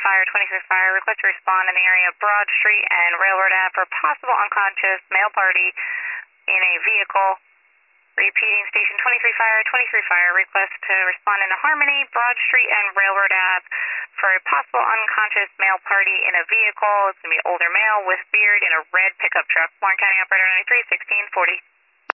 Fire, 23 Fire. Request to respond in the area of Broad Street and Railroad Ave for possible unconscious male party in a vehicle. Repeating, Station 23 Fire, 23 Fire. Request to respond in Harmony, Broad Street and Railroad Ave for a possible unconscious male party in a vehicle. It's going to be an older male with beard in a red pickup truck. Warren County Operator 93, 1640.